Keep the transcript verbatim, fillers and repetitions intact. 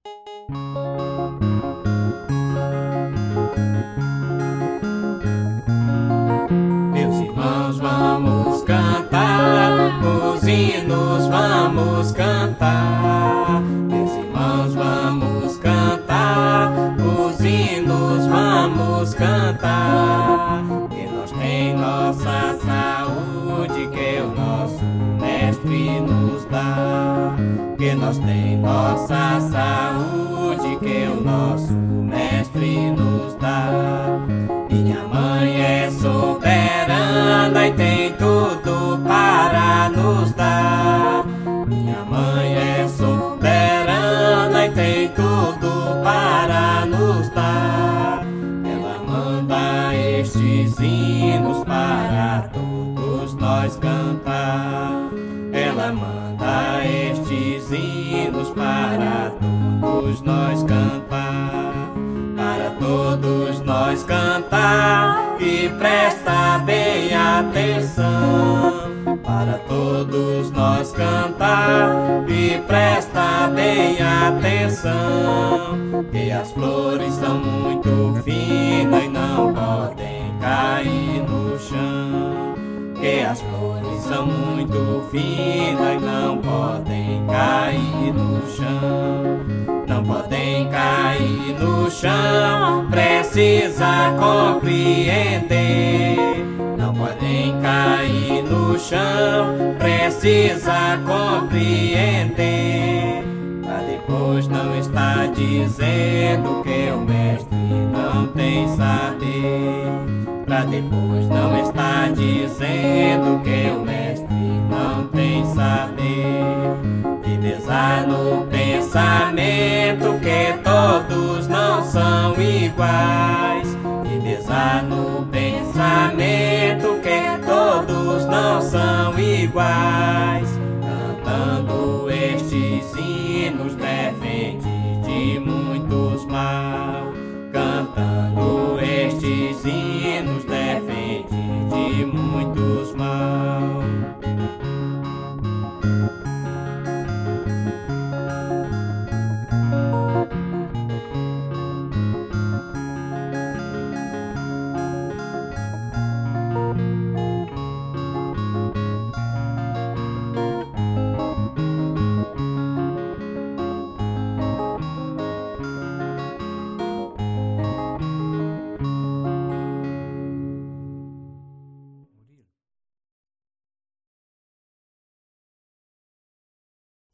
Meus irmãos, vamos cantar, os hinos vamos cantar. Meus irmãos, vamos cantar, os hinos vamos cantar. Que nós tem nossa saúde, que o nosso Mestre nos dá. Que nós tem nossa saúde, que o nosso Mestre nos dá. Minha mãe é soberana e tem tudo para nos dar. Minha mãe é soberana e tem tudo para nos dar. Ela manda estes hinos para todos nós cantar. Ela manda estes hinos para todos nós cantar. Para todos nós cantar e presta bem atenção. Para todos nós cantar e presta bem atenção. Que as flores são muito finas e não podem cair no chão. Que as flores são muito finas e não podem cair no chão. Não podem cair no chão, precisa compreender. Não podem cair no chão, precisa compreender. Pra depois não estar dizendo que o Mestre não tem saber. Pra depois não estar dizendo que o Mestre não tem saber. Firmeza no pensamento que todos não são iguais. Firmeza no pensamento que todos não são iguais.